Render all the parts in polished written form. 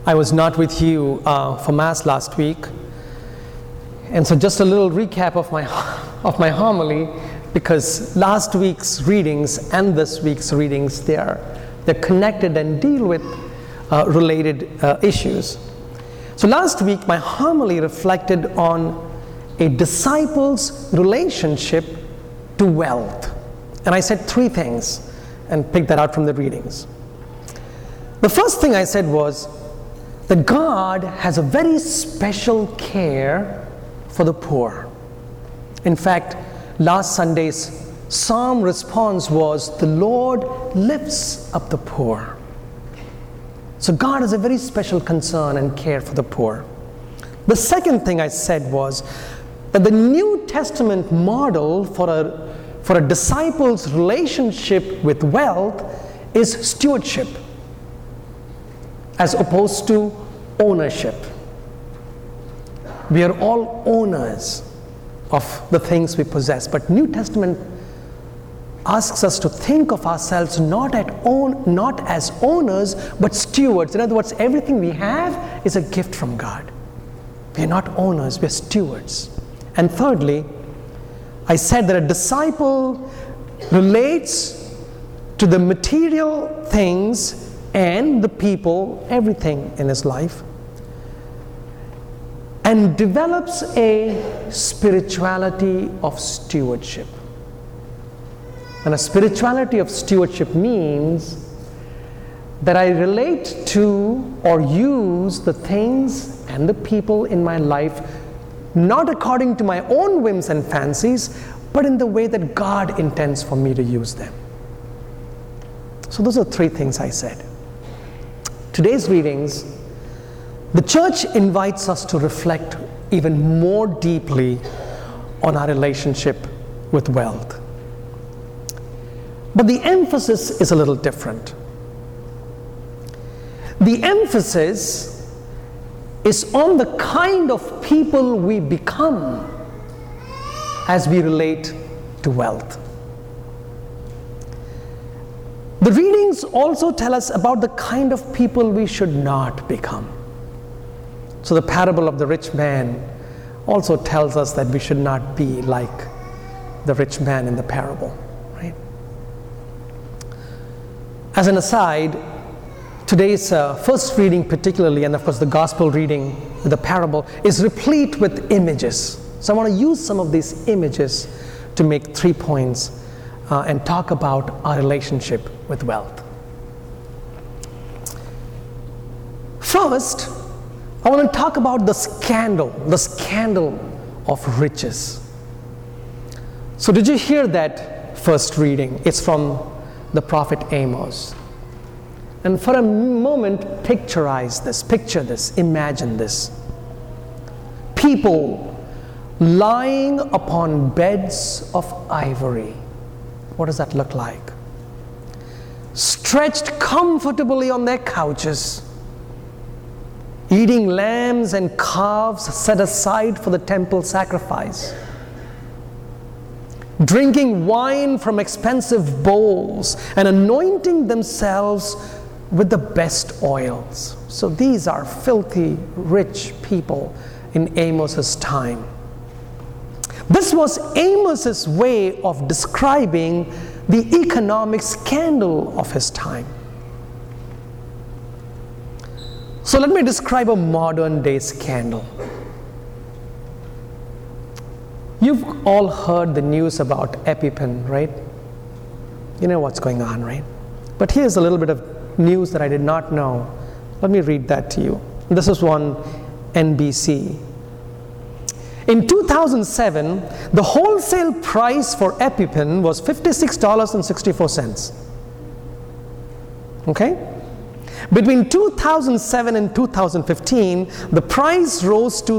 I was not with you for Mass last week. And so just a little recap of my homily, because last week's readings and this week's readings, they're connected and deal with related issues. So last week, my homily reflected on a disciple's relationship to wealth. And I said three things and picked that out from the readings. The first thing I said was that God has a very special care for the poor. In fact, last Sunday's psalm response was, "The Lord lifts up the poor." So God has a very special concern and care for the poor. The second thing I said was that the New Testament model for a disciple's relationship with wealth is stewardship, as opposed to ownership. We are all owners of the things we possess, but New Testament asks us to think of ourselves not as owners, but stewards. In other words, everything we have is a gift from God. We are not owners, we are stewards. And thirdly, I said that a disciple relates to the material things and the people, everything in his life, and develops a spirituality of stewardship. And a spirituality of stewardship means that I relate to or use the things and the people in my life not according to my own whims and fancies, but in the way that God intends for me to use them. So those are three things I said. Today's readings, the church invites us to reflect even more deeply on our relationship with wealth. But the emphasis is a little different. The emphasis is on the kind of people we become as we relate to wealth. The readings also tell us about the kind of people we should not become. So the parable of the rich man also tells us that we should not be like the rich man in the parable. As an aside, today's first reading particularly, and of course the gospel reading, the parable, is replete with images. So I want to use some of these images to make 3 points and talk about our relationship with wealth. First, I want to talk about the scandal of riches. So did you hear that first reading? It's from the prophet Amos. And for a moment, picture this, imagine this. People lying upon beds of ivory. What does that look like? Stretched comfortably on their couches, eating lambs and calves set aside for the temple sacrifice, drinking wine from expensive bowls, and anointing themselves with the best oils. So these are filthy, rich people in Amos's time. This was Amos's way of describing the economic scandal of his time. So let me describe a modern day scandal. You've all heard the news about EpiPen, right? You know what's going on, right? But here's a little bit of news that I did not know. Let me read that to you. This is one NBC. In 2007, the wholesale price for EpiPen was $56.64. Okay? Between 2007 and 2015, the price rose to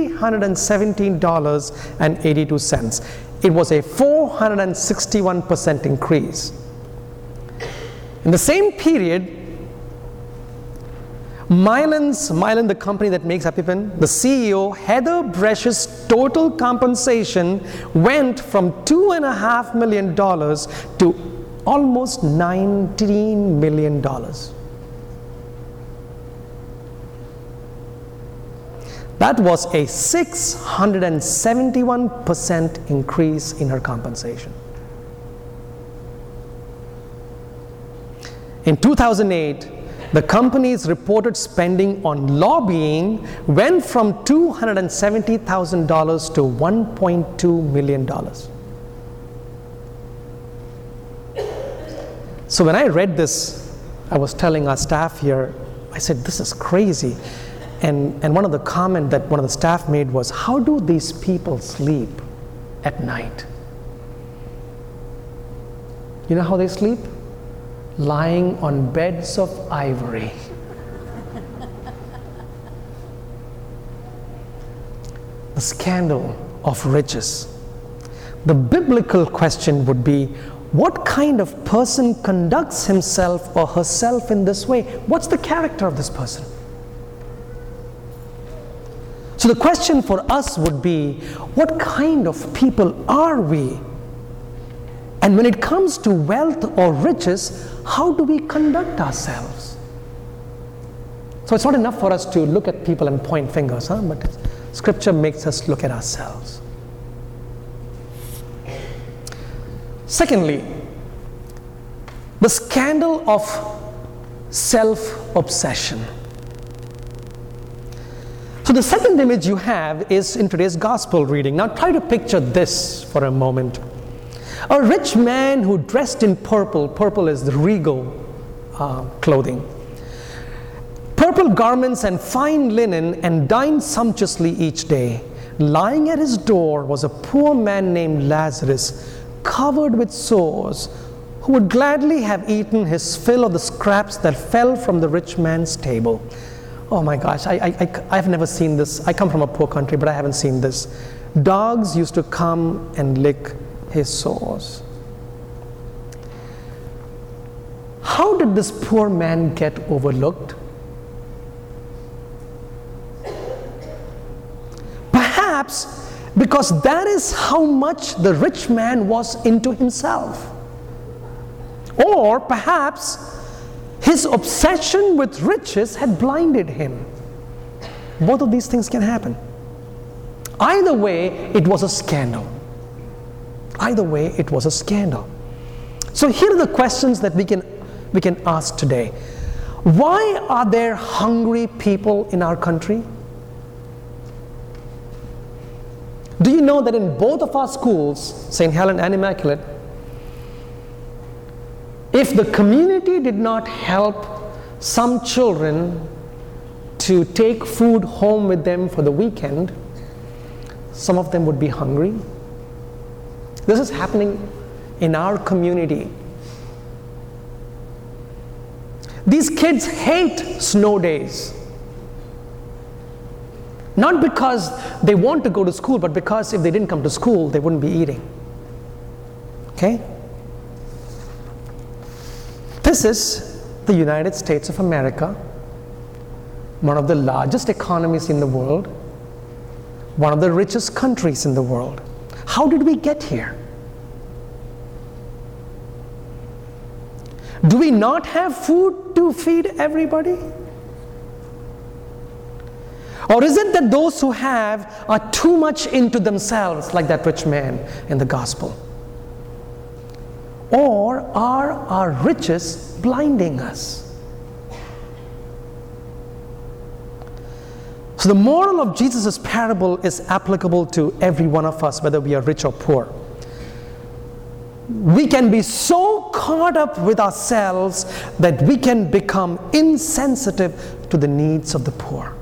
$317.82. It was a 461% increase. In the same period, Mylan, the company that makes EpiPen, the CEO, Heather Bresch's total compensation went from $2.5 million to almost $19 million. That was a 671% increase in her compensation. In 2008, the company's reported spending on lobbying went from $270,000 to $1.2 million. So when I read this, I was telling our staff here, I said, this is crazy. And one of the comments that one of the staff made was, how do these people sleep at night? You know how they sleep? Lying on beds of ivory. The scandal of riches. The biblical question would be, what kind of person conducts himself or herself in this way? What's the character of this person? So the question for us would be, what kind of people are we? And when it comes to wealth or riches, how do we conduct ourselves? So it's not enough for us to look at people and point fingers, but Scripture makes us look at ourselves. Secondly, the scandal of self-obsession. So the second image you have is in today's gospel reading. Now try to picture this for a moment. A rich man who dressed in purple. Purple is the regal clothing. Purple garments and fine linen, and dined sumptuously each day. Lying at his door was a poor man named Lazarus, covered with sores, who would gladly have eaten his fill of the scraps that fell from the rich man's table. Oh my gosh, I've never seen this. I come from a poor country, but I haven't seen this. Dogs used to come and lick his sores. How did this poor man get overlooked? Perhaps because that is how much the rich man was into himself. Or perhaps his obsession with riches had blinded him. Both of these things can happen. Either way, it was a scandal. Either way, it was a scandal. So here are the questions that we can ask today. Why are there hungry people in our country? Do you know that in both of our schools, St. Helen and Immaculate, if the community did not help some children to take food home with them for the weekend, some of them would be hungry? This is happening in our community. These kids hate snow days. Not because they want to go to school, but because if they didn't come to school, they wouldn't be eating. Okay? This is the United States of America, one of the largest economies in the world, one of the richest countries in the world. How did we get here? Do we not have food to feed everybody? Or is it that those who have are too much into themselves, like that rich man in the gospel? Or are our riches blinding us? So the moral of Jesus' parable is applicable to every one of us, whether we are rich or poor. We can be so caught up with ourselves that we can become insensitive to the needs of the poor.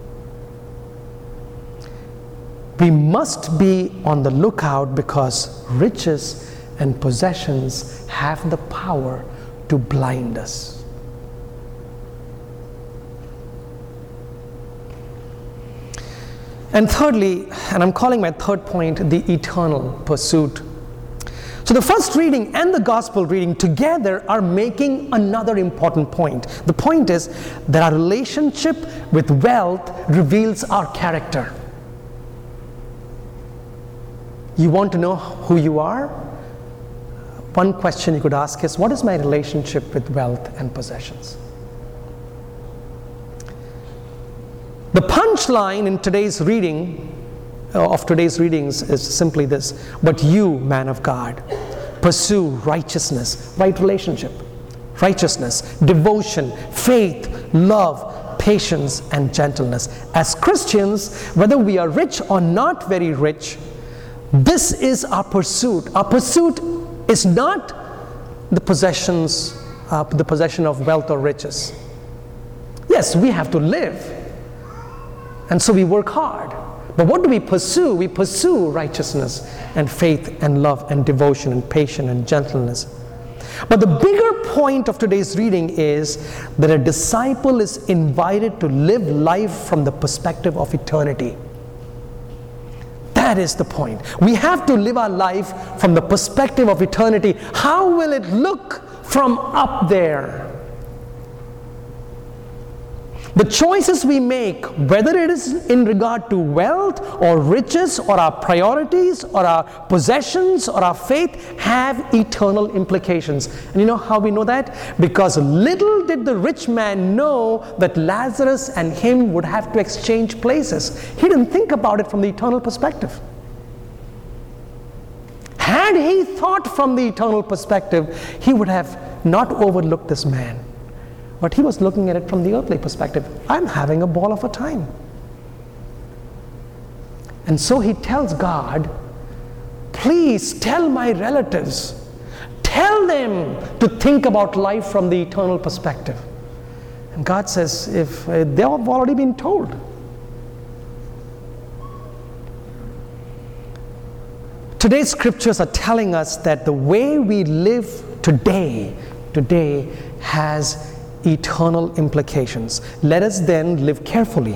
We must be on the lookout because riches and possessions have the power to blind us. And thirdly, and I'm calling my third point, the eternal pursuit. So the first reading and the gospel reading together are making another important point. The point is that our relationship with wealth reveals our character. You want to know who you are? One question you could ask is, what is my relationship with wealth and possessions? The punchline in today's reading, of today's readings, is simply this: but you, man of God, pursue righteousness, right relationship, righteousness, devotion, faith, love, patience, and gentleness. As Christians, whether we are rich or not very rich, this is our pursuit. Our pursuit is not the possession of wealth or riches. Yes, we have to live, and so we work hard. But what do we pursue? We pursue righteousness and faith and love and devotion and patience and gentleness. But the bigger point of today's reading is that a disciple is invited to live life from the perspective of eternity. That is the point. We have to live our life from the perspective of eternity. How will it look from up there? The choices we make, whether it is in regard to wealth or riches or our priorities or our possessions or our faith, have eternal implications. And you know how we know that? Because little did the rich man know that Lazarus and him would have to exchange places. He didn't think about it from the eternal perspective. Had he thought from the eternal perspective, he would have not overlooked this man. But he was looking at it from the earthly perspective. I'm having a ball of a time. And so he tells God, please tell my relatives, tell them to think about life from the eternal perspective. And God says, if they have already been told. Today's scriptures are telling us that the way we live today has eternal implications. Let us then live carefully,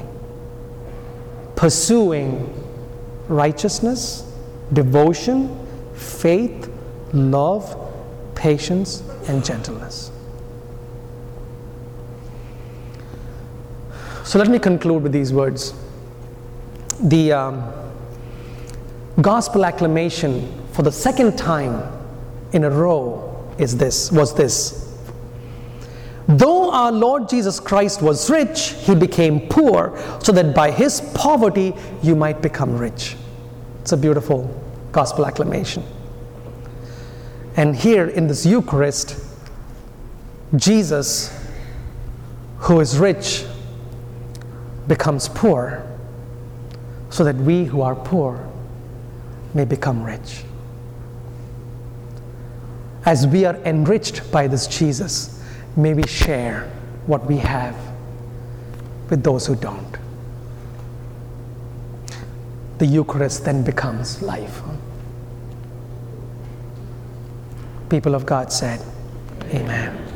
pursuing righteousness, devotion, faith, love, patience, and gentleness. So let me conclude with these words. The gospel acclamation for the second time in a row was this: though our Lord Jesus Christ was rich, he became poor, so that by his poverty you might become rich. It's a beautiful gospel acclamation. And here in this Eucharist, Jesus, who is rich, becomes poor, so that we who are poor may become rich. As we are enriched by this Jesus, may we share what we have with those who don't. The Eucharist then becomes life. People of God said, Amen.